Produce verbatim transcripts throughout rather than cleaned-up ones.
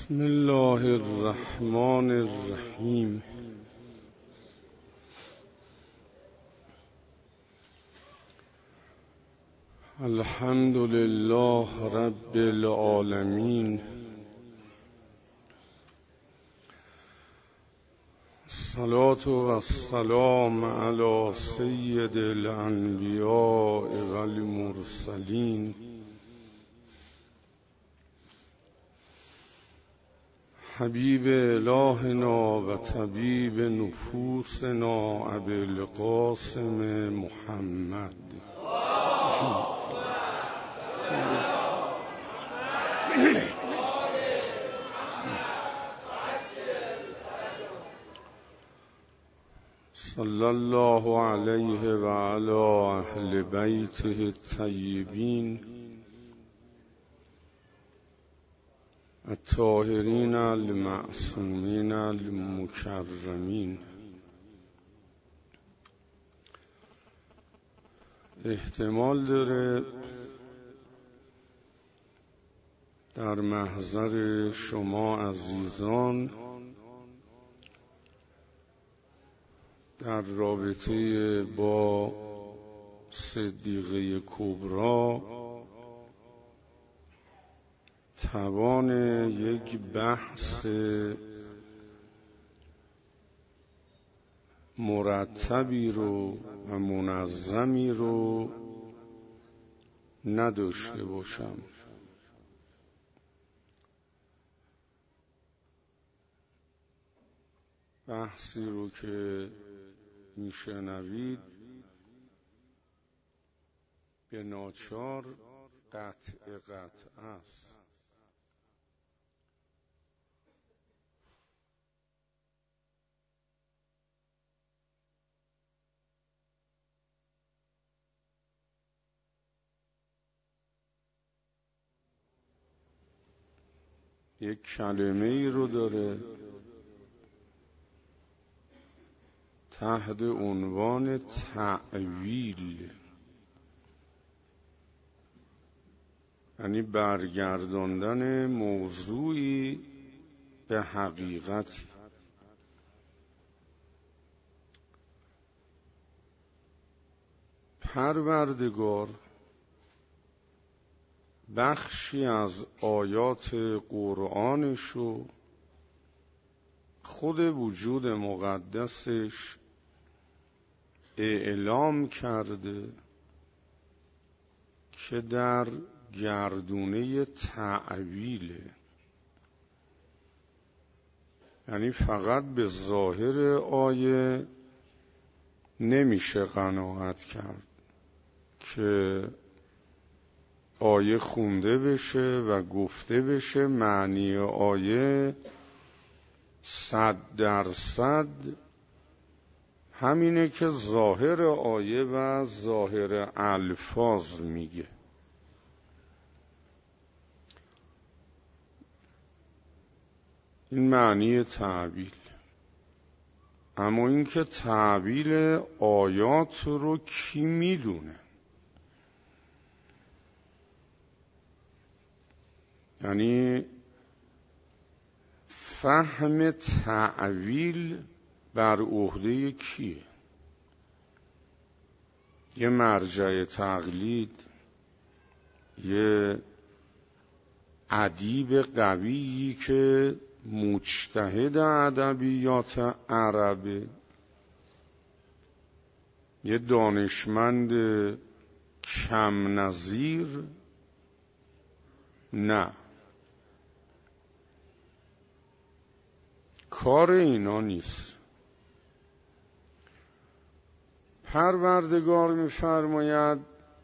بسم الله الرحمن الرحیم. الحمد لله رب العالمین. الصلاة والسلام علی سید الانبیاء والمرسلین حبیب الهنا و طبیب نفوسنا ابی القاسم محمد. صلی الله علیه و علی اهل بیته الطیبین الطاهرین المعصومین المکرمین. احتمال داره در محضر شما عزیزان در رابطه با صدیقه کبری توان یک بحث مرتبی رو و منظمی رو نداشته باشم. بحثی رو که میشنوید به ناچار قطع قطع است. یک کلمه ای رو داره تحت عنوان تأویل، یعنی برگرداندن موضوعی به حقیقتی. پروردگار بخشی از آیات قرآنشو خود وجود مقدسش اعلام کرده که در گردونه تأویله، یعنی فقط به ظاهر آیه نمیشه قناعت کرد که آیه خونده بشه و گفته بشه معنی آیه صد درصد همینه که ظاهر آیه و ظاهر الفاظ میگه. این معنی تأویل. اما اینکه تأویل آیات رو کی میدونه؟ یعنی فهم تأویل بر عهده کیه؟ یه مرجع تقلید، یه ادیب قویی که مجتهد ادبیات عربه، یه دانشمند کم نظیر؟ نه، کار اینا نیست. پروردگار می‌فرماید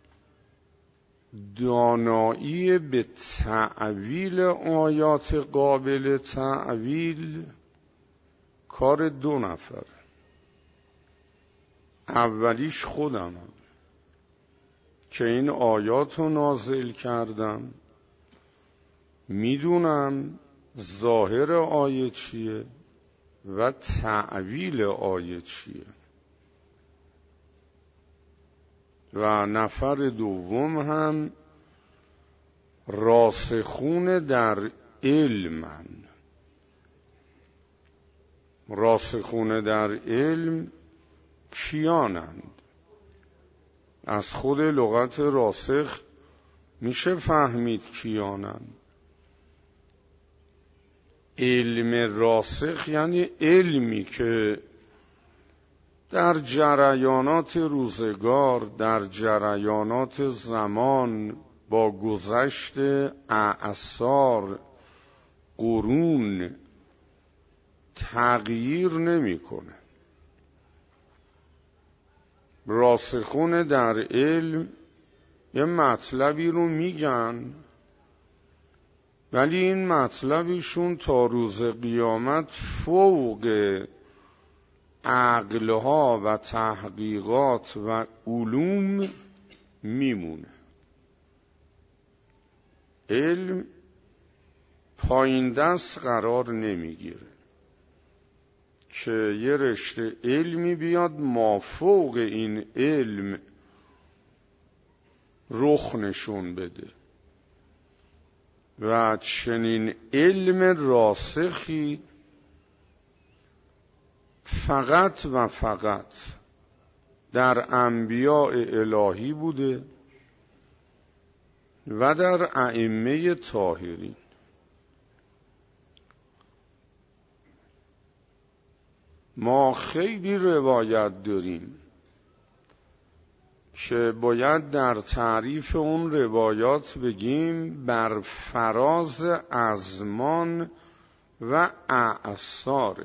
دانایی به تأویل آیات قابل تأویل کار دو نفر. اولیش خودمم که این آیات رو نازل کردم، میدونم ظاهر آیه چیه و تأویل آیه چیه. و نفر دوم هم راسخون در علمن، راسخون در علم کیانند؟ از خود لغت راسخ میشه فهمید کیانند. علم راسخ یعنی علمی که در جریانات روزگار، در جریانات زمان، با گذشت اعصار، قرون تغییر نمیکنه. راسخون در علم یه مطلبی رو میگن، ولی این مطلبشون تا روز قیامت فوق عقلها و تحقیقات و علوم میمونه. علم پایین دست قرار نمیگیره که یه رشته علمی بیاد مافوق این علم رخ نشون بده و چنین علم راسخی فقط و فقط در انبیاء الهی بوده و در ائمه طاهرین. ما خیلی روایت داریم که باید در تعریف اون روایات بگیم بر فراز ازمان و اعصاره.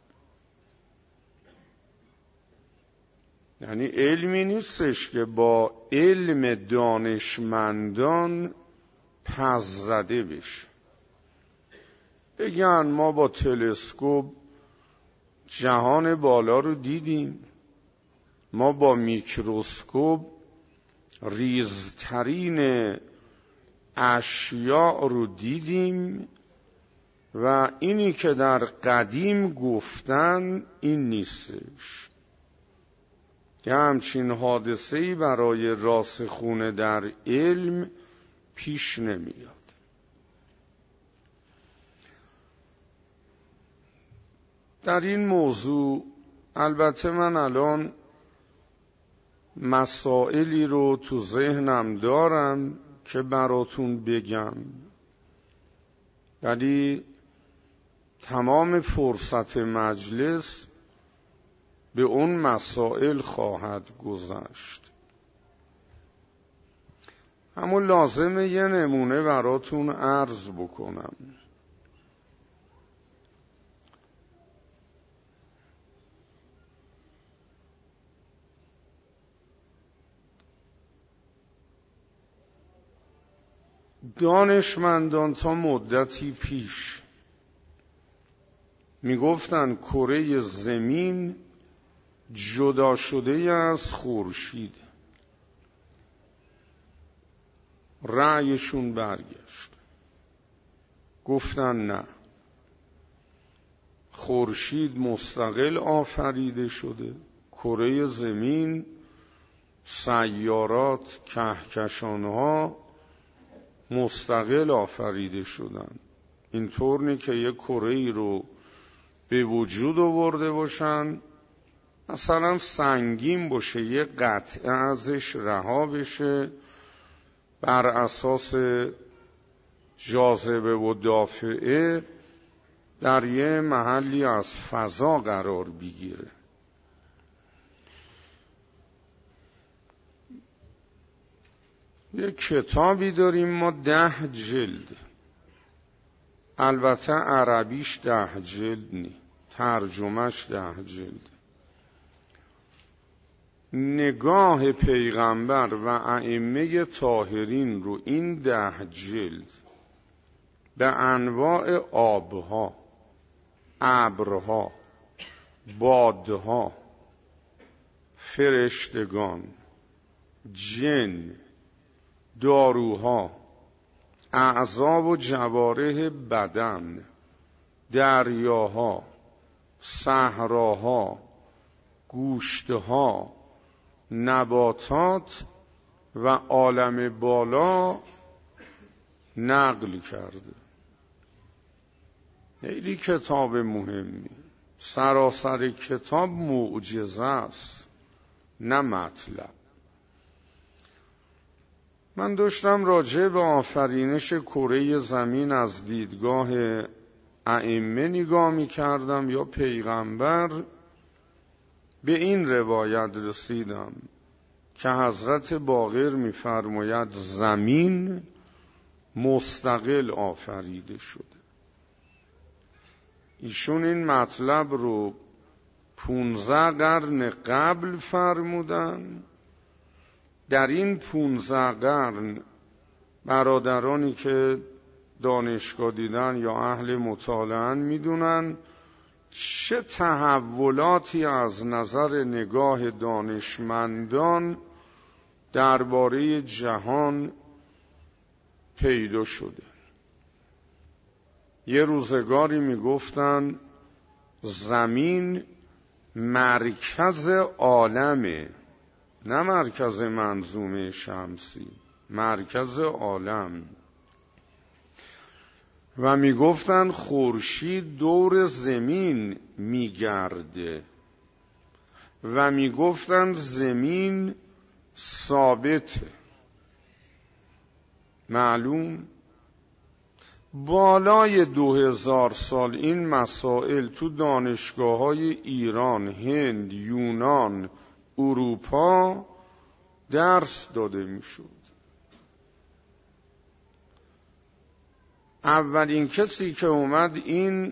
یعنی علمی نیستش که با علم دانشمندان پس زده بشه. بگن ما با تلسکوپ جهان بالا رو دیدیم، ما با میکروسکوپ ریزترین اشیاء رو دیدیم و اینی که در قدیم گفتن این نیستش. یه همچین حادثه‌ای برای راسخون در علم پیش نمیاد. در این موضوع البته من الان مسائلی رو تو ذهنم دارم که براتون بگم، ولی تمام فرصت مجلس به اون مسائل خواهد گذشت. اما لازمه یه نمونه براتون عرض بکنم. دانشمندان تا مدتی پیش میگفتن کره زمین جدا شده از خورشید. رأیشون برگشت، گفتن نه، خورشید مستقل آفریده شده، کره زمین، سیارات، کهکشانها مستقل آفریده شدن. اینطور نی که یک کره‌ای رو به وجود آورده باشن، مثلا سنگین باشه، یه قطعه ازش رها بشه، بر اساس جاذبه و دافعه در یه محلی از فضا قرار بگیره. یه کتابی داریم ما ده جلد، البته عربیش ده جلد نی، ترجمهش ده جلد. نگاه پیغمبر و ائمه طاهرین رو این ده جلد به انواع آبها، ابرها، بادها، فرشتگان، جن، داروها، اعضا و جوارح بدن، دریاها، صحراها، گوشتها، نباتات و عالم بالا نقل کرده. خیلی کتاب مهمی، سراسر کتاب معجزه است نه مطلب. من داشتم راجع به آفرینش کره زمین از دیدگاه ائمه نگاه می کردم یا پیغمبر. به این روایت رسیدم که حضرت باقر می فرماید زمین مستقل آفریده شده. ایشون این مطلب رو پونزده قرن قبل فرمودن. در این پونزده قرن برادرانی که دانشگاه دیدن یا اهل مطالعه میدونن چه تحولاتی از نظر نگاه دانشمندان درباره جهان پیدا شده. یه روزگاری میگفتن زمین مرکز عالمه، نه مرکز منظومه شمسی، مرکز عالم. و میگفتن خورشید دور زمین میگرده و میگفتن زمین ثابته. معلوم بالای دو هزار سال این مسائل تو دانشگاه‌های ایران، هند، یونان، اروپا درس داده میشد. اولین کسی که اومد این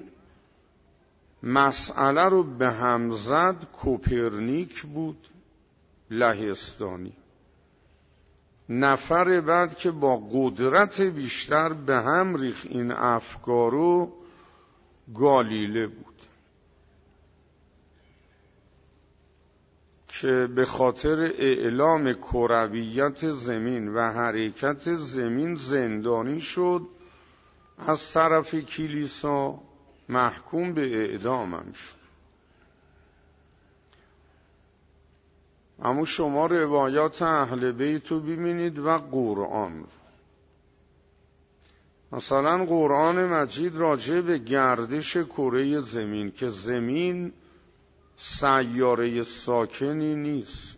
مسئله رو به هم زد کوپرنیک بود، لهستانی. نفر بعد که با قدرت بیشتر به هم ریخت این افکارو گالیله بود که به خاطر اعلام کرویت زمین و حرکت زمین زندانی شد، از طرف کلیسا محکوم به اعدام هم شد. اما شما روایات اهل بیت رو ببینید و قرآن رو. مثلا قرآن مجید راجع به گردش کره زمین که زمین سیاره ساکنی نیست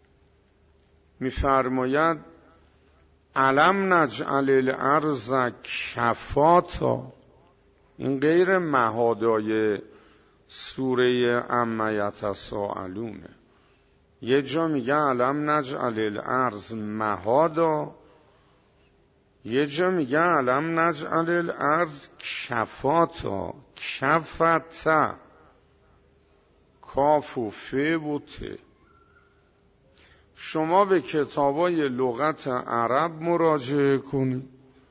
می‌فرماید علم نجعل الارض کفاتا. این غیر مهادای سوره عما یتساءلونه. یه جا میگه علم نجعل الارض مهادا، یه جا میگه علم نجعل الارض کفاتا. کفتا کاف و ف و ت. شما به کتابای لغت عرب مراجعه کنید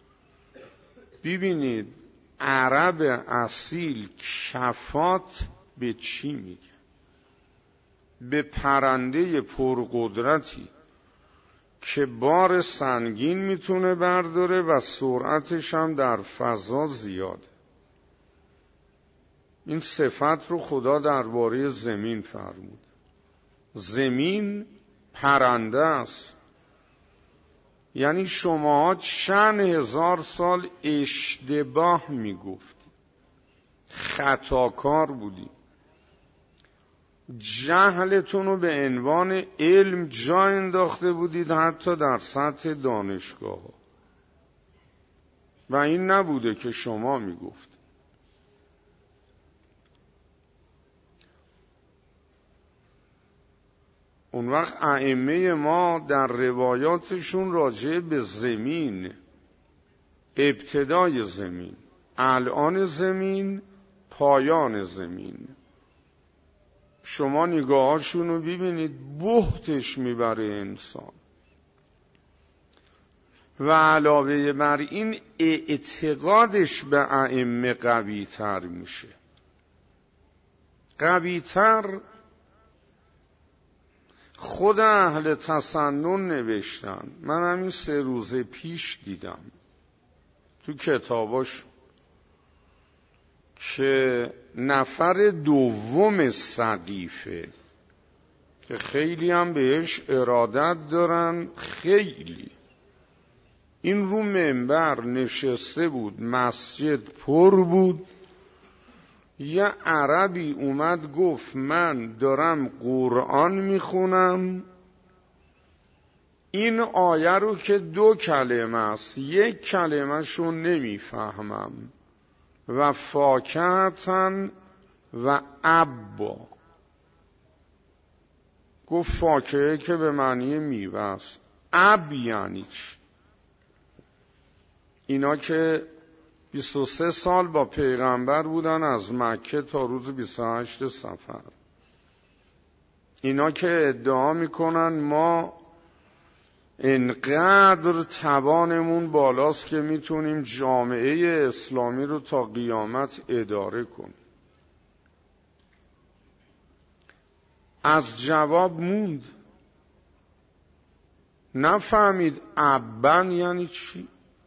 ببینید عرب اصیل کفات به چی میگه؟ به پرنده پرقدرتی که بار سنگین میتونه برداره و سرعتش هم در فضا زیاده. این صفت رو خدا درباره زمین فرمود. زمین پرنده است. یعنی شما چند هزار سال اشتباه میگفتید، خطاکار بودید، جهلتون رو به عنوان علم جا انداخته بودید حتی در سطح دانشگاه ها. و این نبوده که شما میگفتید. اون وقت ائمه ما در روایاتشون راجع به زمین، ابتدای زمین، الان زمین، پایان زمین، شما نگاهاشون رو ببینید بهتش میبره انسان. و علاوه بر این اعتقادش به ائمه قوی تر میشه. قوی تر خود اهل تسنن نوشتن. من همین سه روز پیش دیدم تو کتاباش که نفر دوم سقیفه که خیلی هم بهش ارادت دارن، خیلی این رو منبر نشسته بود، مسجد پر بود، یه عربی اومد گفت من دارم قرآن میخونم، این آیه رو که دو کلمه است یک کلمه شو نمیفهمم، و فاکهتن و ابا. گفت فاکهه که به معنی میوه است، اب یعنی چی؟ اینا که بیست و سه سال با پیغمبر بودن از مکه تا روز بیست و هشت صفر، اینا که ادعا میکنن ما انقدر توانمون بالاست که میتونیم جامعه اسلامی رو تا قیامت اداره کنیم. از جواب موند، نفهمید ابن یعنی چی.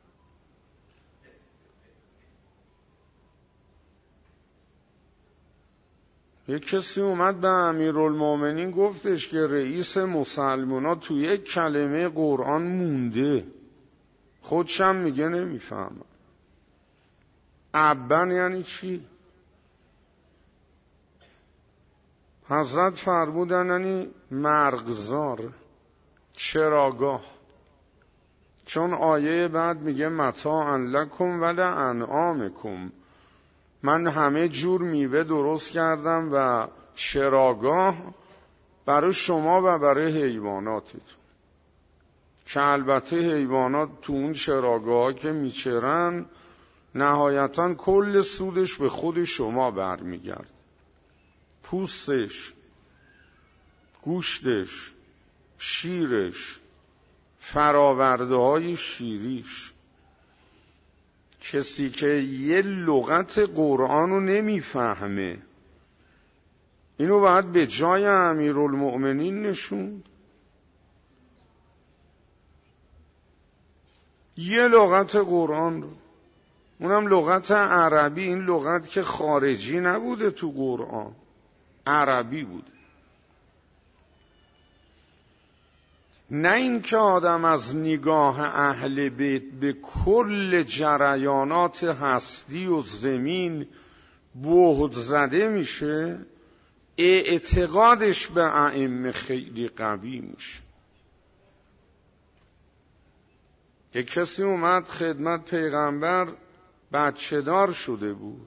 یک کسی اومد به امیرالمومنین گفتش که رئیس مسلمونا تو یک کلمه قرآن مونده، خودشم میگه نمیفهمم. ابن یعنی چی؟ حضرت فرمودن یعنی مرغزار، چراگاه. چون آیه بعد میگه متاعا لکم و لانعامکم، من همه جور میوه درست کردم و چراگاه برای شما و برای حیواناتتون، که البته حیوانات تو اون چراگاه که میچرن نهایتا کل سودش به خود شما برمیگرد، پوستش، گوشتش، شیرش، فراورده های شیریش. کسی که یه لغت قرآن رو نمیفهمه اینو باید به جای امیرالمؤمنین نشوند. یه لغت قرآن رو، اونم لغت عربی، این لغت که خارجی نبوده تو قرآن، عربی بود. نه این که آدم از نگاه اهل بیت به کل جریانات هستی و زمین بهت زده میشه، اعتقادش به ائمه خیلی قوی میشه. یک کسی اومد خدمت پیغمبر، بچه دار شده بود.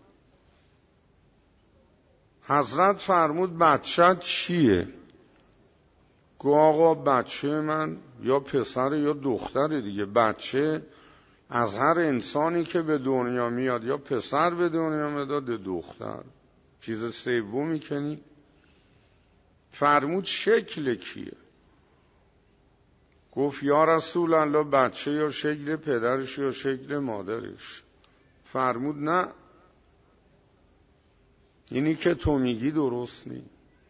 حضرت فرمود بچه چیه؟ گو آقا بچه من یا پسر یا دختر دیگه. بچه از هر انسانی که به دنیا میاد یا پسر به دنیا میاد یا دختر، چیز سومی کنی. فرمود شکل کیه؟ گفت یا رسول الله بچه یا شکل پدرش یا شکل مادرش. فرمود نه، اینی که تو میگی درست نیست.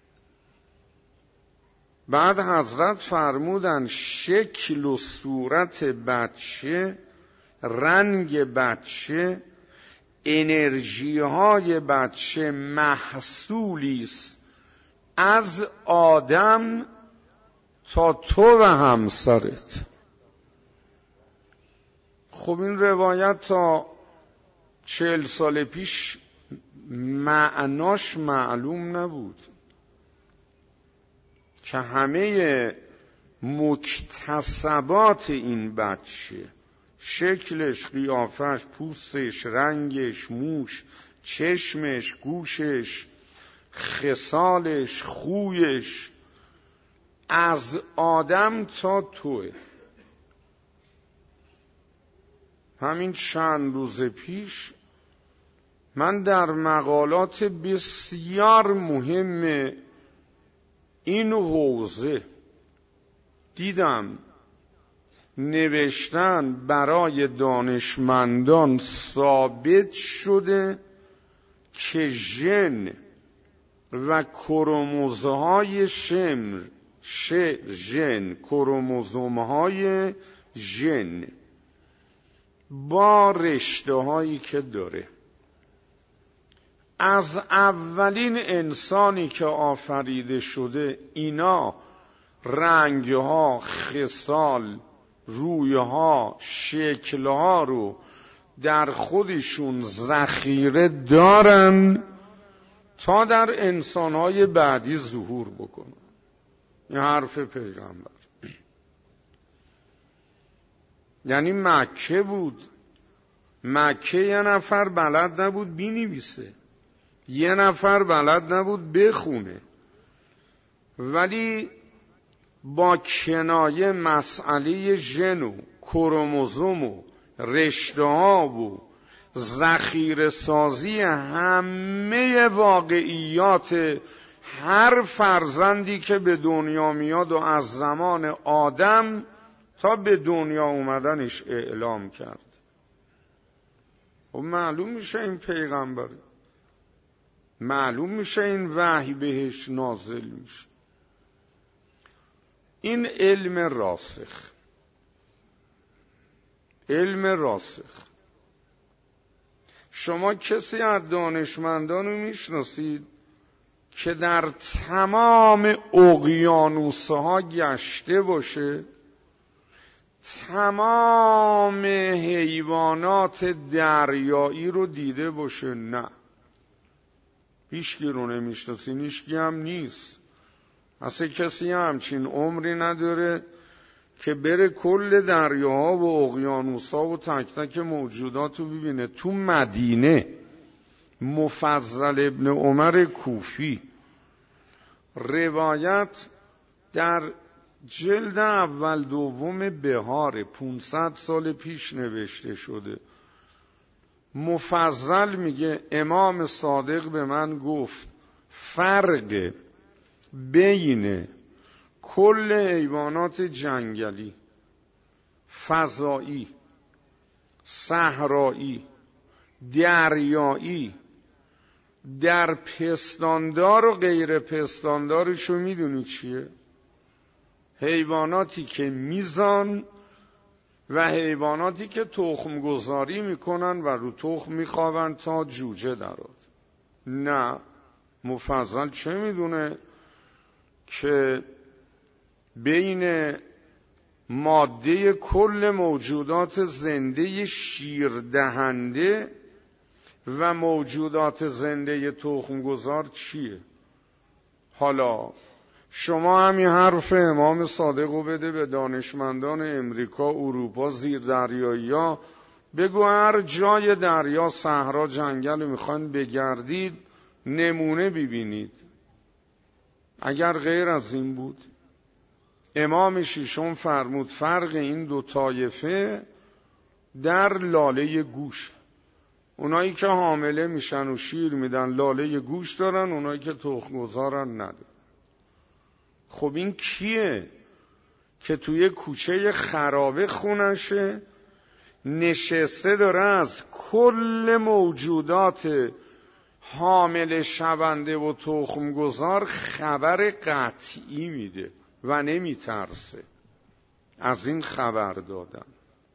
بعد حضرت فرمودن شکل و صورت بچه، رنگ بچه، انرژی های بچه محصولی است از آدم تا تو و همسرت. خب این روایت تا چهل سال پیش معناش معلوم نبود که همه مکتسبات این بچه، شکلش، قیافش، پوستش، رنگش، موش، چشمش، گوشش، خصالش، خویش، از آدم تا توه. همین چند روز پیش من در مقالات بسیار مهم این حوزه دیدم نوشتن برای دانشمندان ثابت شده که ژن و کروموزوم‌های شمر ش ژن کروموزوم‌های ژن با رشته‌هایی که داره، از اولین انسانی که آفریده شده اینا رنگها، خصال، رویها، شکلها رو در خودشون ذخیره دارن تا در انسانهای بعدی ظهور بکنه. این حرف پیغمبر. یعنی مکه بود، مکه یه نفر بلد نبود بینویسه، یه نفر بلد نبود بخونه، ولی با کنایه مسئله ژن و کروموزوم و رشته ها و ذخیره سازی همه واقعیات هر فرزندی که به دنیا میاد و از زمان آدم تا به دنیا اومدنش اعلام کرد. و معلوم میشه این پیغمبر، معلوم میشه این وحی بهش نازل میشه. این علم راسخ، علم راسخ. شما کسی از دانشمندان رو میشناسید که در تمام اقیانوس‌ها گشته باشه، تمام حیوانات دریایی رو دیده باشه؟ نه، هیچکی رو نمیشناسین، هیچکی هم نیست. اصلا کسی همچین عمری نداره که بره کل دریاها و اقیانوس‌ها و تک تک موجودات رو ببینه. تو مدینه مفضل ابن عمر کوفی روایت در جلد اول دوم بهار پانصد سال پیش نوشته شده. مفضل میگه امام صادق به من گفت فرق بین کل حیوانات جنگلی، فضایی، صحرایی، دریایی، در پستاندار و غیر پستاندارشو میدونی چیه؟ حیواناتی که میزان و حیواناتی که تخم گذاری میکنن و رو تخم میخوابن تا جوجه درآد. نه، مفضل چه میدونه که بین ماده کل موجودات زنده شیردهنده و موجودات زنده تخمگذار چیه؟ حالا شما همین حرف امام صادق رو بده به دانشمندان امریکا، اروپا، زیر دریایی ها، بگو هر جای دریا، صحرا، جنگل میخواین بگردید نمونه ببینید. اگر غیر از این بود، امام ششم فرمود فرق این دو طایفه در لاله گوش. اونایی که حامله میشن و شیر میدن لاله گوش دارن، اونایی که تخم گذارن ندارن. خب این کیه که توی کوچه خرابه خونشه نشسته داره از کل موجودات حامل شونده و تخم گذار خبر قطعی میده و نمیترسه از این خبر دادن؟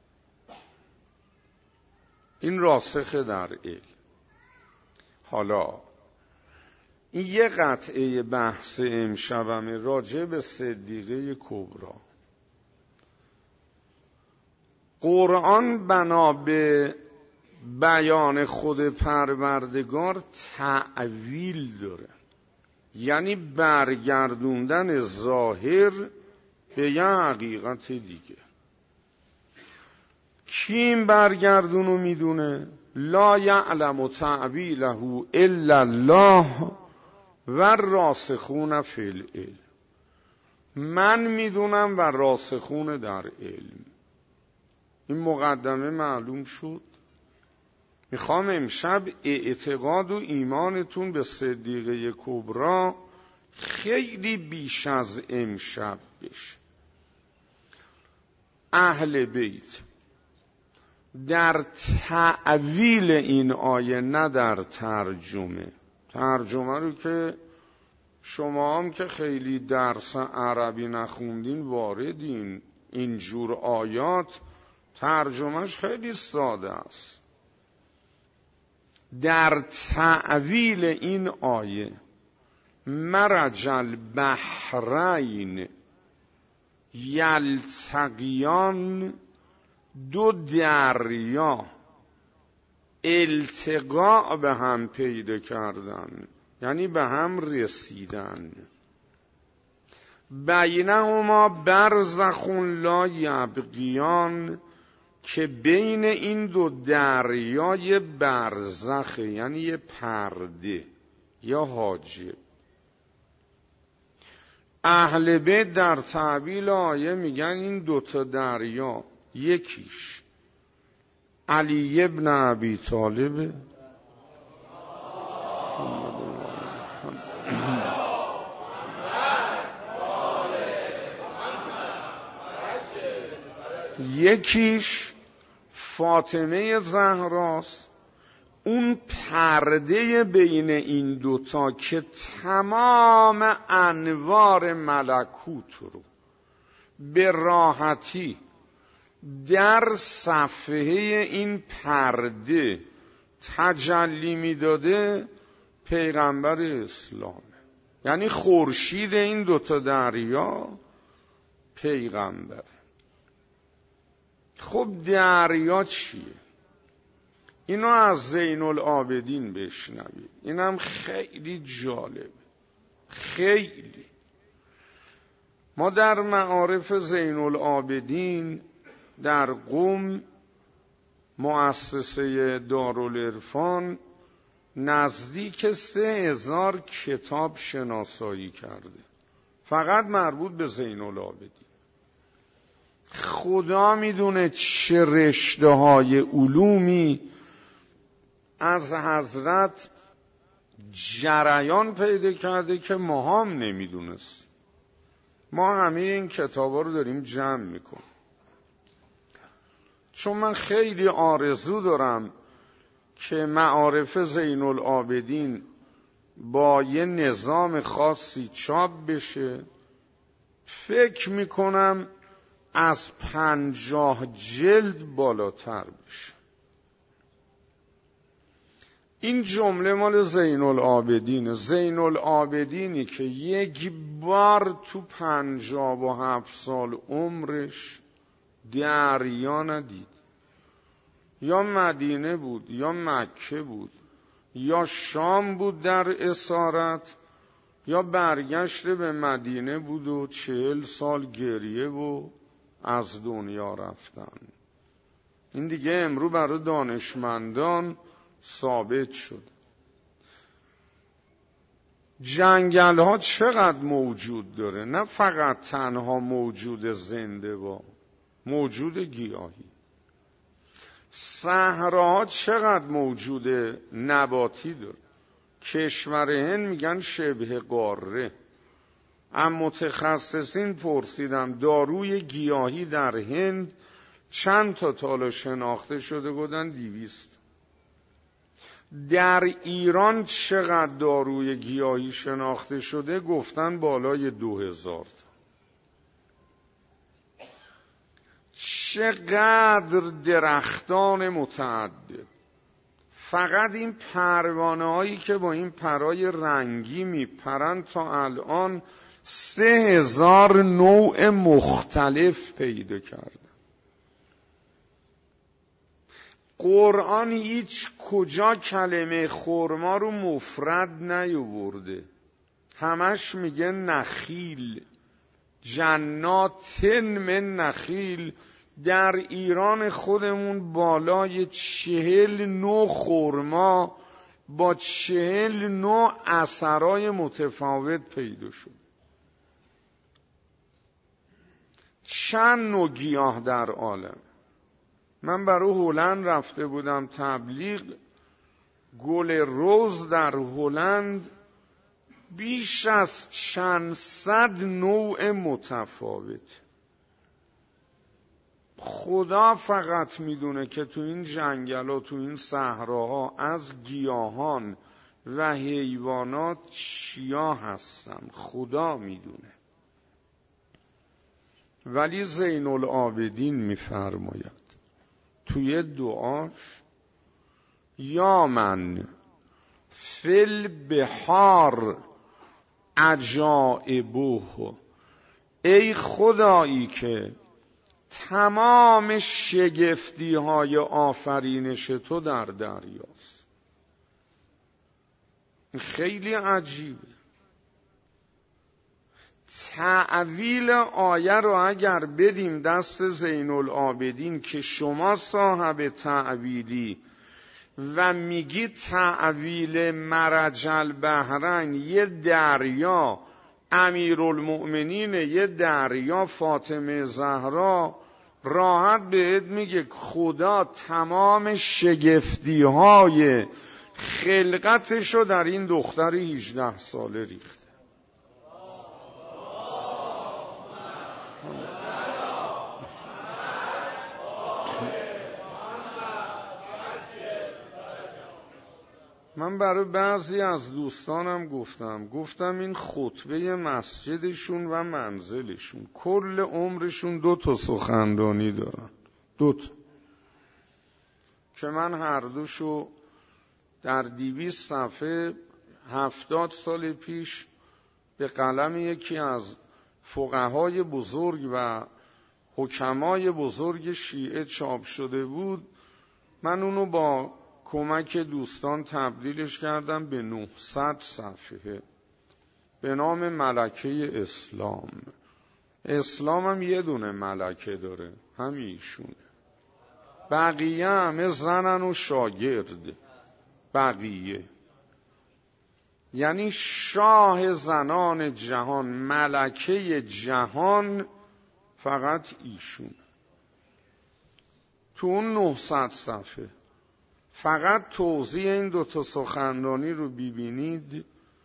این راسخه در علم. حالا این یه قطعه بحث امشبمه راجع به صدیقه کبری. قرآن بنا به بیان خود پروردگار تأویل داره، یعنی برگردوندن ظاهر به یه حقیقت دیگه. کیم برگردونو میدونه؟ لا یعلم تأویله الا الله و راسخون فی العلم. من میدونم و راسخون در علم. این مقدمه معلوم شد. میخوام امشب اعتقاد و ایمانتون به صدیقه کبری خیلی بیش از امشب بشه. اهل بیت در تأویل این آیه، نه در ترجمه. ترجمه رو که شما هم که خیلی درس عربی نخوندین واردین، اینجور آیات ترجمهش خیلی ساده است. در تأویل این آیه مرج البحرین یلتقیان، دو دریا التقاء به هم پیدا کردن، یعنی به هم رسیدن. بینهما برزخ لا یبغیان، که بین این دو دریای برزخه، یعنی یه پرده یا حاجب. اهل بیت در تعبیل آیه میگن این دوتا دریا، یکیش علی ابن ابی طالب، یکیش فاطمه زهراست. اون پرده بین این دوتا که تمام انوار ملکوت رو به راحتی در صفحه این پرده تجلی میداده پیغمبر اسلام، یعنی خورشید این دوتا دریا پیغمبر. خب دریا چیه؟ اینو از زین العابدین بشنوید، اینم خیلی جالبه. خیلی ما در معارف زین العابدین در قم مؤسسه دارالعرفان نزدیک سه هزار کتاب شناسایی کرده، فقط مربوط به زین العابدین. خدا میدونه چه رشته های علومی از حضرت جریان پیدا کرده که ما هم نمیدونست. ما همه این کتابا رو داریم جمع میکنیم، چون من خیلی آرزو دارم که معارف زین العابدین با یه نظام خاصی چاپ بشه. فکر میکنم از پنجاه جلد بالاتر بشه. این جمله مال زین العابدین. زین العابدینی که یک بار تو پنجاه و هفت سال عمرش دریا ندید، یا مدینه بود یا مکه بود یا شام بود در اسارت، یا برگشته به مدینه بود و چهل سال گریه و از دنیا رفتن. این دیگه امرو برای دانشمندان ثابت شد. جنگل ها چقدر موجود داره، نه فقط تنها موجود زنده با موجود گیاهی. صحراها چقدر موجود نباتی داره. کشور هند میگن شبه قاره. ام متخصصین پرسیدم داروی گیاهی در هند چند تا تالا شناخته شده؟ بودن دیویست. در ایران چقدر داروی گیاهی شناخته شده؟ گفتن بالای دو هزار تا. چقدر درختان متعدد. فقط این پروانه هایی که با این پرای رنگی میپرن تا الان سه هزار نوع مختلف پیدا کرده. قرآن هیچ کجا کلمه خرما رو مفرد نیاورده، همش میگه نخیل، جنات من نخیل. در ایران خودمون بالای چهل نوع خرما با چهل نوع اثرای متفاوت پیدا شد. چند نوع گیاه در عالم. من برای هلند رفته بودم تبلیغ. گل رز در هلند بیش از چند صد نوع متفاوت. خدا فقط میدونه که تو این جنگل و تو این صحراها از گیاهان و حیوانات چیا هستن، خدا میدونه. ولی زین العابدین میفرماید توی دعاش یا من فل بحار عجائبه، ای خدایی که تمام شگفتی های آفرینش تو در دریاست. خیلی عجیبه. تعویل آیه رو اگر بدیم دست زین العابدین که شما صاحب تعویلی و میگی تعویل مرج البحرین یه دریا، امیرالمؤمنین یه دریا، فاطمه زهرا، راحت بهت میگه خدا تمام شگفتی های خلقتشو در این دختر هجده ساله ریخته. من برای بعضی از دوستانم گفتم گفتم این خطبه مسجدشون و منزلشون کل عمرشون دو تا سخنرانی دارن، دو تا که من هر دوشو در دویست صفحه هفتاد سال پیش به قلم یکی از فقهای بزرگ و حکمای بزرگ شیعه چاپ شده بود. من اونو با کمک دوستان تبدیلش کردم به نهصد صفحه به نام ملکه اسلام. اسلام هم یه دونه ملکه داره، همین ایشونه. بقیه همه زنن و شاگرد. بقیه یعنی شاه زنان جهان، ملکه جهان فقط ایشون. تو اون نهصد صفحه فقط توضیح این دوتا سخنرانی رو ببینید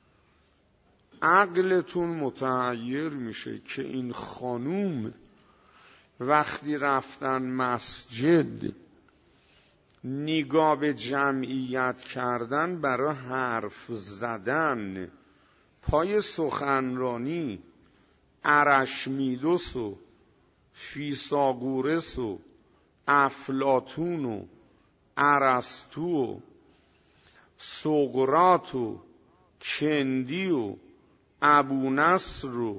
عقلتون متحیر میشه که این خانوم وقتی رفتن مسجد نگاه به جمعیت کردن برای حرف زدن پای سخنرانی ارشمیدس و فیثاغورس و افلاطون و ارسطو و سقراط و کندی و ابونصر و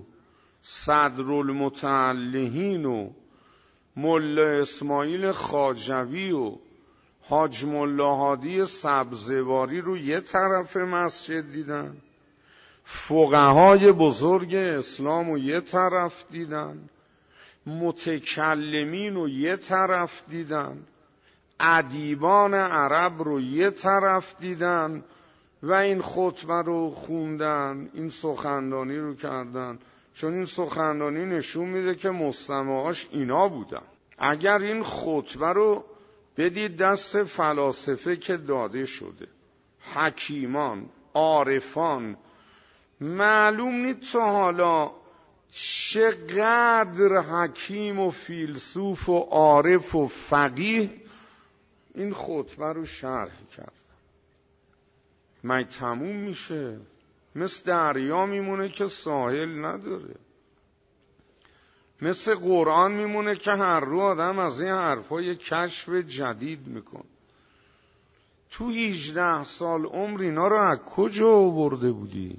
صدرالمتعلهین و ملا اسماعیل خواجوی و حاج ملا هادی سبزواری رو یه طرف مسجد دیدن، فقهای بزرگ اسلام رو یه طرف دیدن، متکلمین رو یه طرف دیدن، ادیبان عرب رو یه طرف دیدن و این خطبه رو خوندن، این سخنرانی رو کردن. چون این سخنرانی نشون میده که مستمعاش اینا بودن. اگر این خطبه رو بدید دست فلاسفه که داده شده، حکیمان، عارفان، معلوم نیست تا حالا چقدر حکیم و فیلسوف و عارف و فقیه این خطبه رو شرح کرد. من تموم میشه، مثل دریا میمونه که ساحل نداره، مثل قرآن میمونه که هر رو آدم از این حرفای کشف جدید میکن. تو هجده سال عمر اینا رو از کجا آورده بودی؟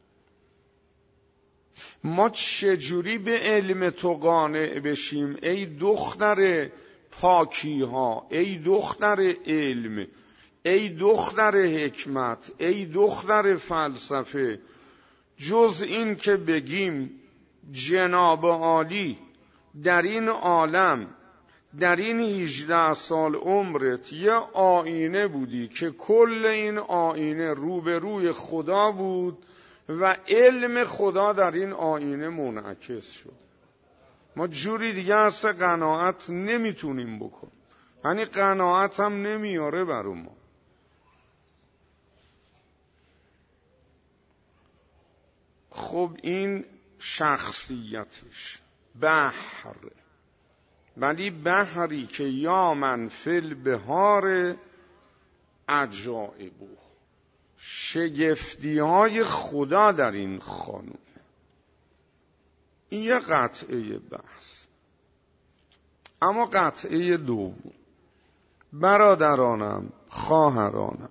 ما چجوری به علم تو قانع بشیم ای دختر پاکی ها، ای دختر علم، ای دختر حکمت، ای دختر فلسفه، جز این که بگیم جناب عالی در این عالم در این هجده سال عمرت یه آینه بودی که کل این آینه روبروی خدا بود و علم خدا در این آینه منعکس شد. ما جوری دیگه اصلا قناعت نمیتونیم بکن، یعنی قناعت هم نمیاره برو ما. خب این شخصیتش بحر، ولی بحری که یا من فی البحار عجائب، شگفتی های خدا در این خانوم. این یه قطعه بحث. اما قطعه دوم، برادرانم، خواهرانم،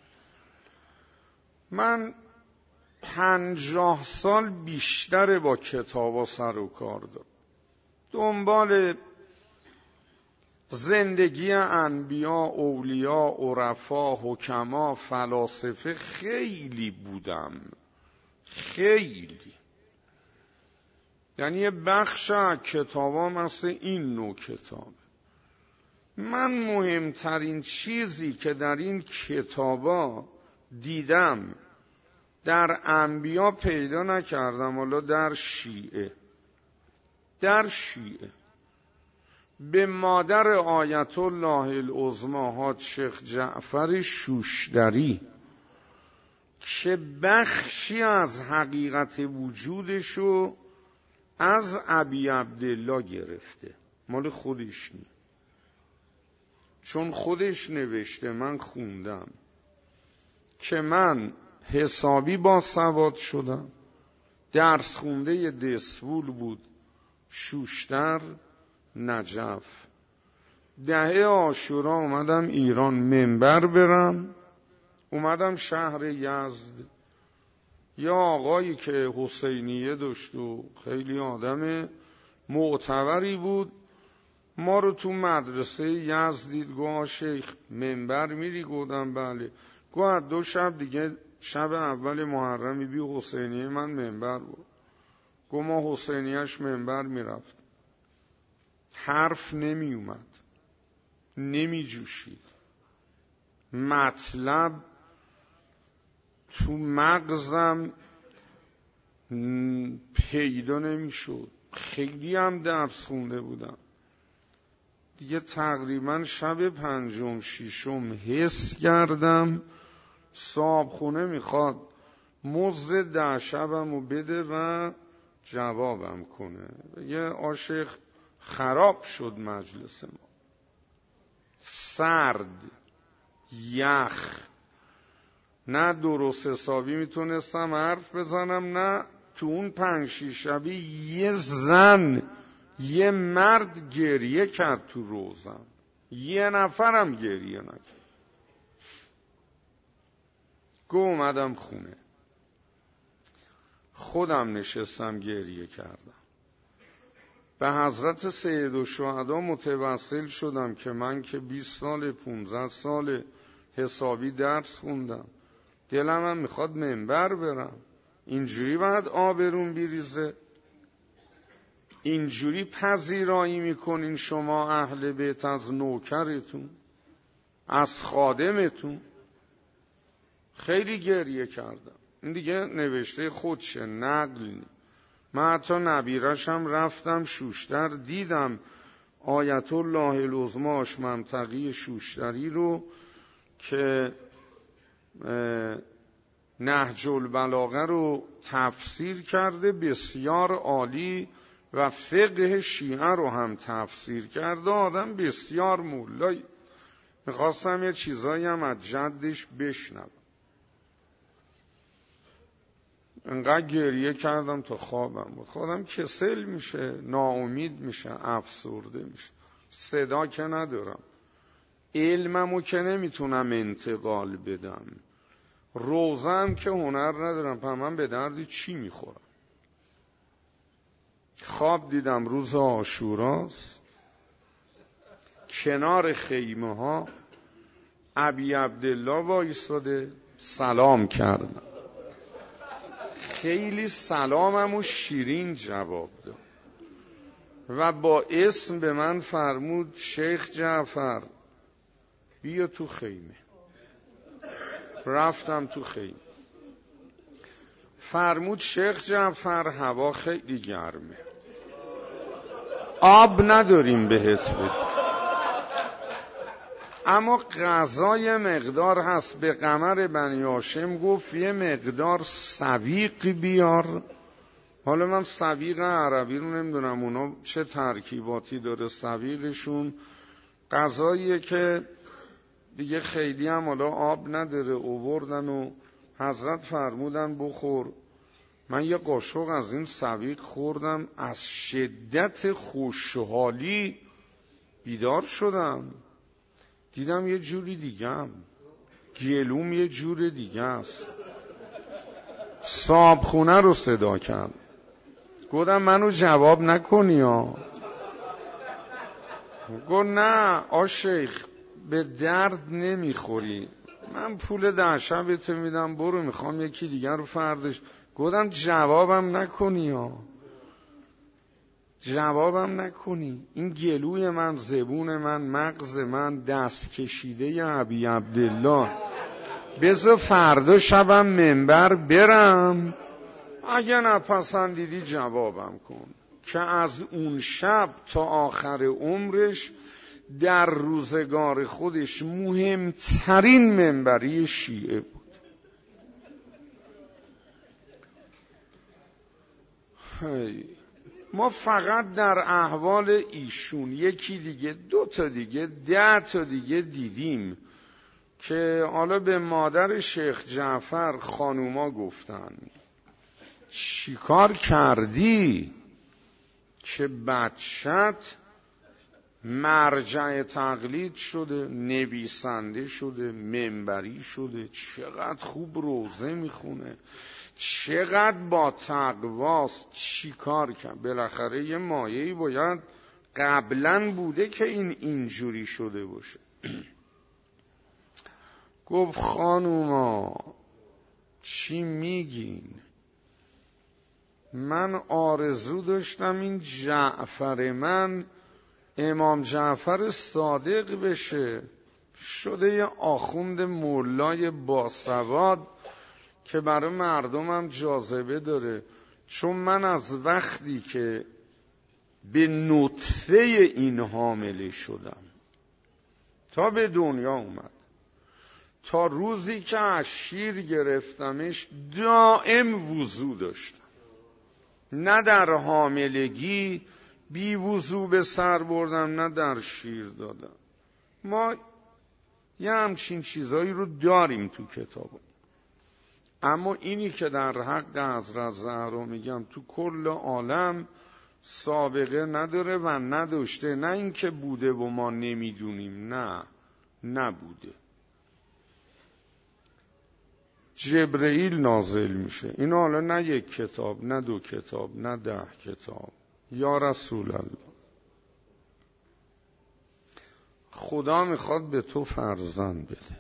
من پنجاه سال بیشتر با کتابا سر و کار دارم، دنبال زندگی انبیا، اولیا، عرفا، حکما، فلاسفه خیلی بودم، خیلی. یعنی یه بخش کتابام مثل این نوع کتاب. من مهمترین چیزی که در این کتابا دیدم در انبیا پیدا نکردم، حالا در شیعه. در شیعه به مادر آیت الله العظمی حاج شیخ جعفر شوشتری که بخشی از حقیقت وجودشو از ابی عبدالله گرفته، مال خودش نی، چون خودش نوشته، من خوندم که من حسابی باسواد شدم. درس خونده دسفول بود، شوشتر، نجف. دهه عاشورا اومدم ایران منبر برم، اومدم شهر یزد. یا آقایی که حسینیه داشت و خیلی آدم معتبری بود، ما رو تو مدرسه یزد دید، گفت شیخ منبر میری؟ گفتم بله. گفت دو شب دیگه، شب اول محرمی بی حسینیه من منبر بود. گفت ما حسینیهش منبر میرفت، حرف نمی اومد، نمی جوشید، مطلب تو مغزم پیدا نمی شد. خیلی هم درس خونده بودم دیگه. تقریبا شب پنجم ششم حس کردم صاحبخونه میخواد مزد ده شبمو بده و جوابم کنه. یه عاشق خراب شد مجلس ما، سرد، یخ، نه درست حسابی میتونستم حرف بزنم، نه تو اون پنج شیش شبی یه زن یه مرد گریه کرد تو روزم، یه نفرم گریه نکرد. گو اومدم خونه، خودم نشستم گریه کردم. به حضرت سید الشهدا متوسل شدم که من که بیست سال پونزده سال حسابی درس خوندم، دلم هم میخواد منبر برم. اینجوری باید آبرون بیریزه؟ اینجوری پذیرایی میکنین شما اهل بیت از نوکرتون، از خادمتون؟ خیلی گریه کردم. این دیگه نوشته خودشه، نقل نی. من حتی نبیرشم رفتم شوشتر دیدم آیت الله العظمی منطقی شوشتری رو که نهج البلاغه رو تفسیر کرده، بسیار عالی، و فقه شیعه رو هم تفسیر کرده. آدم بسیار مولایی. میخواستم یه چیزایی هم از جدش بشنوم. انقدر گریه کردم تا خوابم بود. خودم کسل میشه، ناامید میشه، افسرده میشه. صدا که ندارم، علممو که نمیتونم انتقال بدم، روزم که هنر ندارم، پس من به دردی چی میخورم؟ خواب دیدم روز عاشوراست، کنار خیمه ها ابی عبدالله وایساده، سلام کردم. خیلی سلاممو شیرین جواب داد و با اسم به من فرمود شیخ جعفر بیا تو خیمه. رفتم تو خیمه. فرمود شیخ جعفر هوا خیلی گرمه، آب نداریم بهت بود، اما غذای مقدار هست. به قمر بنی هاشم گفت یه مقدار سویق بیار. حالا من سویق عربی رو نمیدونم اونا چه ترکیباتی داره. سویقشون غذاییه که دیگه خیلی هم حالا آب نداره، اووردن و حضرت فرمودن بخور. من یه قاشق از این سویق خوردم، از شدت خوشحالی بیدار شدم. دیدم یه جوری دیگم، گلوم یه جور دیگه است. صاحبخونه رو صدا کرد، گفتم منو جواب نکنی ها. گفت نه آشیخ به درد نمیخوری، من پول ده شبت میدم برو، میخوام یکی دیگر رو فردش. گفتم جوابم نکنی ها، جوابم نکنی. این گلوی من، زبون من، مغز من دست کشیده ابی عبدالله، بذار فردا شبم منبر برم، اگه نپسندیدی جوابم کن. که از اون شب تا آخر عمرش در روزگار خودش مهمترین منبری شیعه بود. ما فقط در احوال ایشون یکی دیگه، دو تا دیگه، ده تا دیگه دیدیم که حالا به مادر شیخ جعفر خانوما گفتن چیکار کردی که بچت مرجع تقلید شده، نویسنده شده، منبری شده، چقدر خوب روزه میخونه، چقدر با تقواست، چی کار کرد؟ بالاخره یه مایه‌ای باید قبلا بوده که این اینجوری شده باشه. گفت خانوما چی میگین؟ من آرزو داشتم این جعفر من امام جعفر صادق بشه، شده یه آخوند مولای باسواد که برای مردمم جاذبه داره. چون من از وقتی که به نطفه این حامله شدم تا به دنیا اومد، تا روزی که از شیر گرفتمش دائم وضو داشتم، نه در حاملگی بی وضو به سر بردم، نه در شیر دادم. ما یه همچین چیزایی رو داریم تو کتاب، اما اینی که در حق حضرت زهرا میگم تو کل عالم سابقه نداره و نداشته. نه اینکه بوده و ما نمیدونیم، نه نبوده. جبرئیل نازل میشه، این حالا نه یک کتاب، نه دو کتاب، نه ده کتاب. یا رسول الله، خدا میخواد به تو فرزند بده،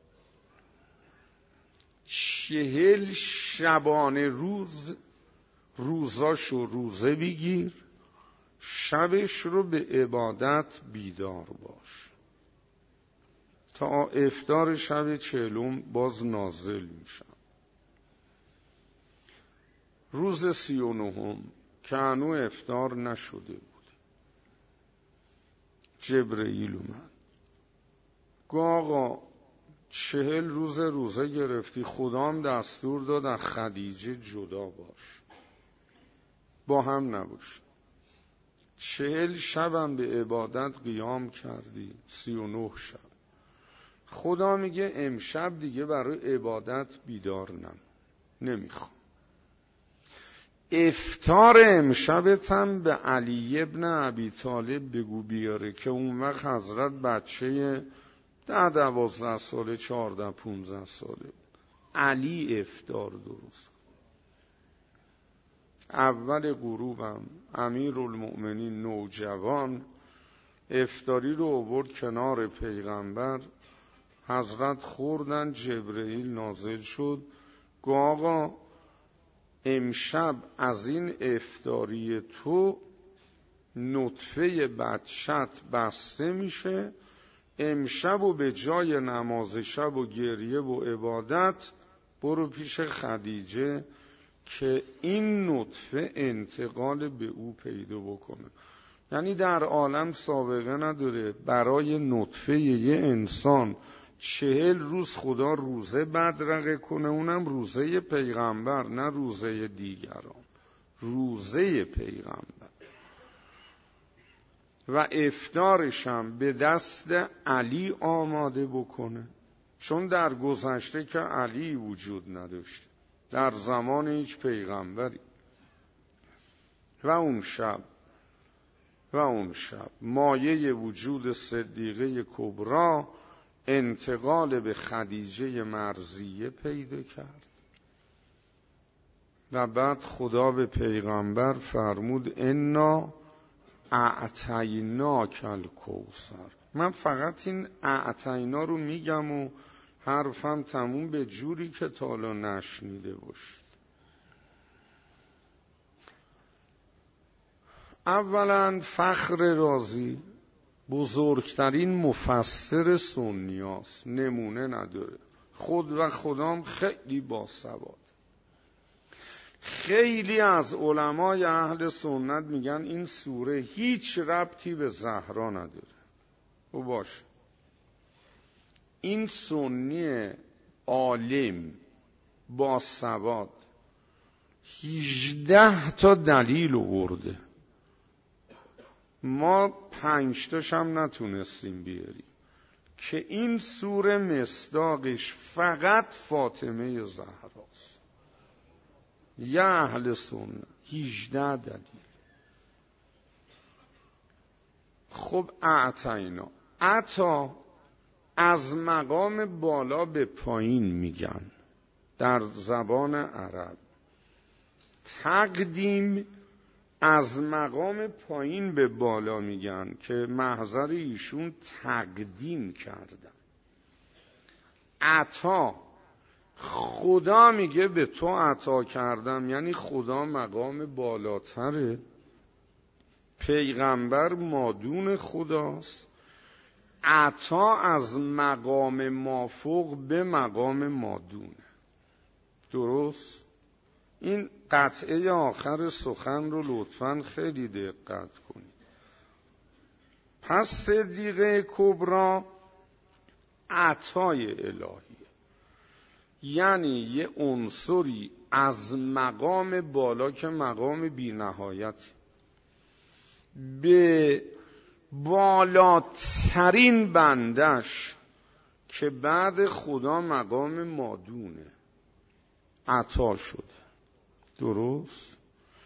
چهل شبانه روز روزاشو روزه بگیر، شبش رو به عبادت بیدار باش، تا افطار شب چهلم باز نازل میشن. روز سی و نهم که هنو افطار نشده بود، جبرئیل اومد، گفت آقا چهل روز روزه گرفتی، خدام دستور داد از خدیجه جدا باش، با هم نباش. چهل شبم به عبادت قیام کردی، سی و نه شب. خدا میگه امشب دیگه برای عبادت بیدار نم، نمیخوام. افطار امشبت هم به علی ابن ابی طالب بگو بیاره، که اون وقت حضرت بچه ده دوازده ساله، چهارده پونزده ساله. علی افطار درست. اول غروبم امیرالمؤمنین نوجوان افطاری رو آورد کنار پیغمبر، حضرت خوردن، جبرئیل نازل شد، گفت آقا امشب از این افطاری تو نطفه بچت بسته میشه، امشب و به جای نماز شب و گریه و عبادت برو پیش خدیجه که این نطفه انتقال به او پیدا بکنه. یعنی در عالم سابقه نداره برای نطفه یه انسان چهل روز خدا روزه بدرقه کنه، اونم روزه پیغمبر، نه روزه دیگران، روزه پیغمبر. و افطارشم به دست علی آماده بکنه، چون در گذشته که علی وجود نداشت در زمان هیچ پیغمبری. و اون شب و اون شب مایه وجود صدیقه کبری انتقال به خدیجه مرضیه پیدا کرد. و بعد خدا به پیغمبر فرمود انا اعطیناک الکوثر. من فقط این اعطینا رو میگم و حرفم تموم به جوری که تا حالا نشنیده باشید. اولا فخر رازی بزرگترین مفسر سنیاست، نمونه نداره. خود و خودم خیلی باسواد. خیلی از علمای اهل سنت میگن این سوره هیچ ربطی به زهرا نداره. و باشه، این سنی عالم باسواد هجده تا دلیل آورده، ما پنج تاش هم نتونستیم بیاریم که این سوره مصداقش فقط فاطمه زهراست. یا اهل سنت هجده دلیل. خب اعطینا، عطا از مقام بالا به پایین میگن در زبان عرب. تقدیم از مقام پایین به بالا میگن که محضر ایشون تقدیم کردن. عطا، خدا میگه به تو عطا کردم، یعنی خدا مقام بالاتره، پیغمبر مادون خداست. عطا از مقام مافوق به مقام مادونه. درست؟ این قطعه آخر سخن رو لطفاً خیلی دقت کنید. پس صدیقه کبرا عطای الهیه، یعنی یه عنصری از مقام بالا که مقام بی نهایتی به بالاترین بندش که بعد خدا مقام مادونه عطا شده. درست؟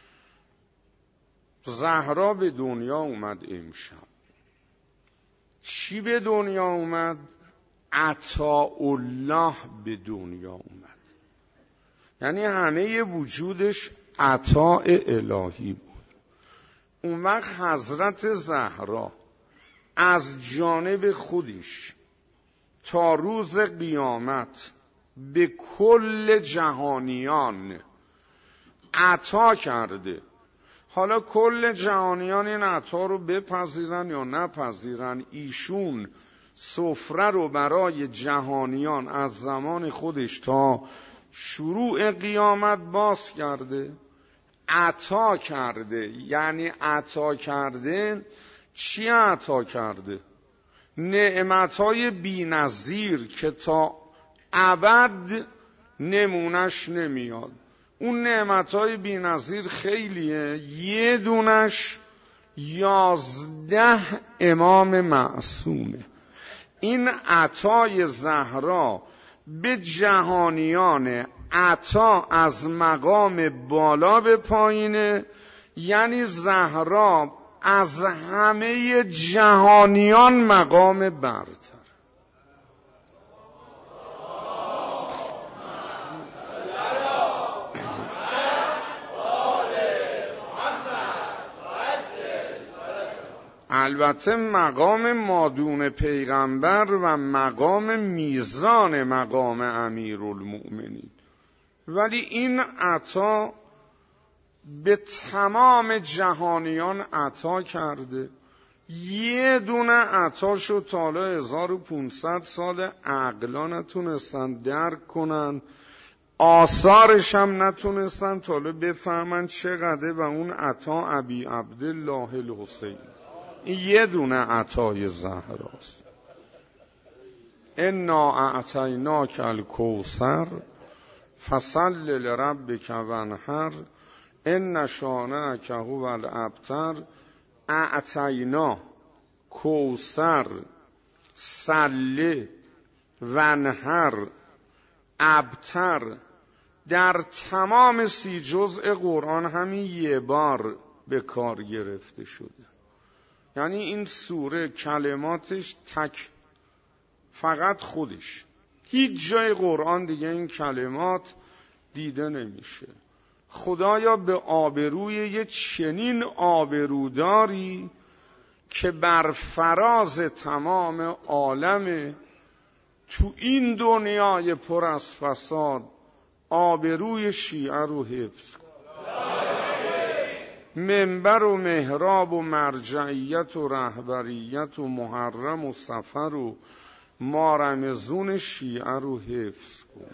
زهرا به دنیا اومد امشب. چی به دنیا اومد؟ عطا الله به دنیا اومد، یعنی همه وجودش عطا الهی بود. اون وقت حضرت زهرا از جانب خودش تا روز قیامت به کل جهانیان عطا کرده. حالا کل جهانیان این عطا رو بپذیرن یا نپذیرن، ایشون سفره رو برای جهانیان از زمان خودش تا شروع قیامت باز کرده، عطا کرده. یعنی عطا کرده چی عطا کرده؟ نعمتهای بی‌نظیر که تا ابد نمونش نمیاد. اون نعمتهای بی‌نظیر خیلیه، یه دونش یازده امام معصومه. این عطای زهرا به جهانیان عطا از مقام بالا به پایینه، یعنی زهرا از همه جهانیان مقام برتر. البته مقام مادون پیغمبر و مقام میزان مقام امیرالمؤمنین، ولی این عطا به تمام جهانیان عطا کرده. یه دونه عطا شد تا حالا هزار و پونصد سال عقلا نتونستن درک کنن، آثارش هم نتونستن تا حالا بفهمن چقدر. و اون عطا ابی عبدالله الحسین، این یه دونه عطای زهراست. انا اعطیناک الکوثر فصل لربک وانحر ان شانئک هو الابتر. اعطینا، کوثر، سله، وانحر، ابتر، در تمام سی جزء قرآن همین یه بار به کار گرفته شده. یعنی این سوره کلماتش تک، فقط خودش، هیچ جای قرآن دیگه این کلمات دیده نمیشه. خدایا به آبروی یه چنین آبروداری که بر فراز تمام عالم، تو این دنیای پر از فساد آبروی شیعه رو حفظ کن. منبر و محراب و مرجعیت و رهبریت و محرم و سفر و مارمزون شیعه رو حفظ کن.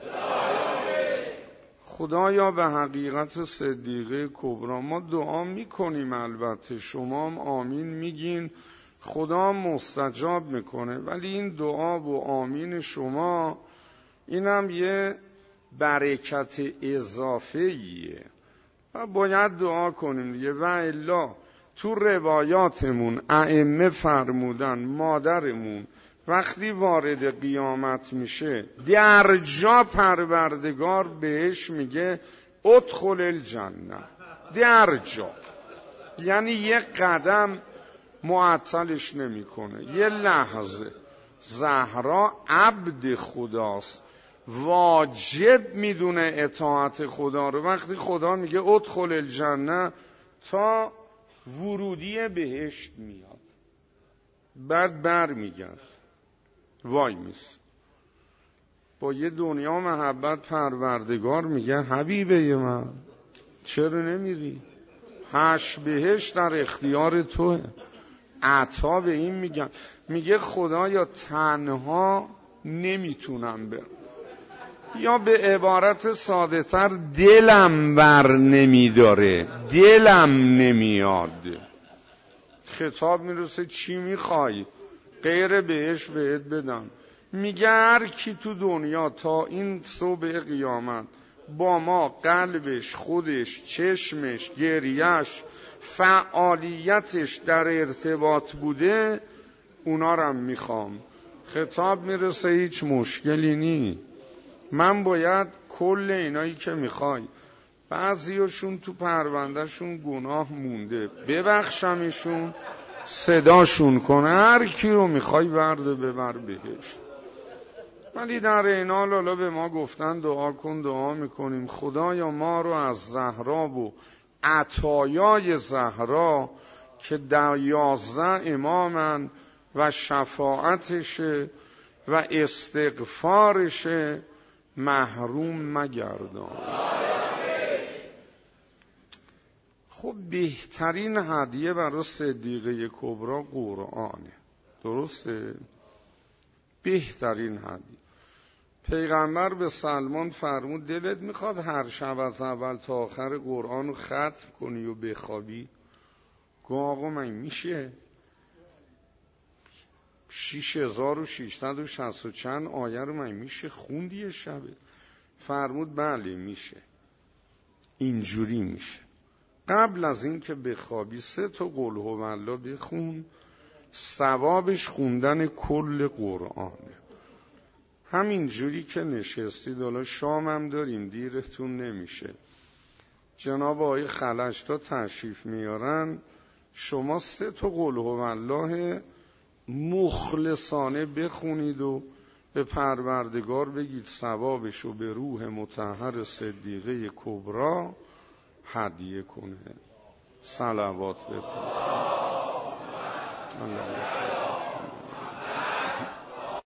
خدایا به حقیقت صدیقه کبری ما دعا میکنیم، البته شما هم آمین میگین، خدا مستجاب میکنه، ولی این دعا و آمین شما اینم یه برکت اضافه‌ایه و باید دعا کنیم دیگه. و الا تو روایاتمون ائمه فرمودن مادرمون وقتی وارد قیامت میشه در جا پروردگار بهش میگه ادخل الجنه، در جا، یعنی یه قدم معطلش نمیکنه، یه لحظه. زهرا عبد خداست، واجب میدونه اطاعت خدا رو. وقتی خدا میگه ادخل الجنه تا ورودی بهشت میاد، بعد بر میگرد وای میست با یه دنیا محبت پروردگار میگه حبیبه من چرا نمیری؟ هشت بهشت در اختیار توه. عطا به این میگن، میگه خدایا تنها نمیتونم برم، یا به عبارت ساده تر دلم بر نمیداره، دلم نمیاد. خطاب میرسه چی میخوای؟ غیر بهش بهت بدم. میگه هر کی تو دنیا تا این صبح قیامت با ما قلبش، خودش، چشمش، گریش، فعالیتش در ارتباط بوده اونا رو میخوام. خطاب میرسه هیچ مشکلی نی، من باید کل اینایی که میخوای، بعضیاشون تو پروندهشون گناه مونده ببخشمشون، صداشون کنه، هر کی رو میخوای برده ببر بهشت. ولی در این حال حالا به ما گفتن دعا کن، دعا میکنیم خدایا ما رو از زهرا و عطایای زهرا که در یازده امامن و شفاعتشه و استغفارشه محروم مگردان. خب بهترین هدیه برای صدیقه کبری قرآنه، درسته؟ بهترین هدیه. پیغمبر به سلمان فرمود دلت میخواد هر شب از اول تا آخر قرآن رو ختم کنی و بخوابی؟ گفت آقا من میشه شیش هزار و ششصد و شصت و چند آیه رو من میشه خوندی یه شبه؟ فرمود بله میشه، اینجوری میشه. قبل از این که بخوابی سه تا قل هو الله بخون، ثوابش خوندن کل قرآنه. همین جوری که نشستید، حالا شام هم داریم دیرتون نمیشه، جناب آقای خلج تا تشریف میارن، شما سه تا قل هو الله مخلصانه بخونید و به پروردگار بگید ثوابش رو به روح مطهر صدیقه کبری هدیه کنه. صلوات بفرستید.